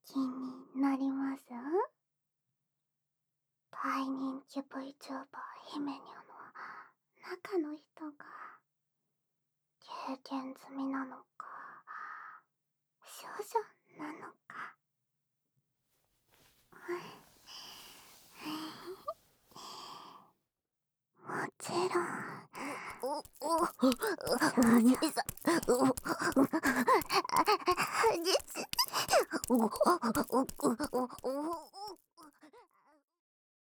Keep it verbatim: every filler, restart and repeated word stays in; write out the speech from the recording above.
気になります？大人気 VTuber 姫にゃの中の人が経験済みなのか少女なのか。もちろんおおおじさおじさおお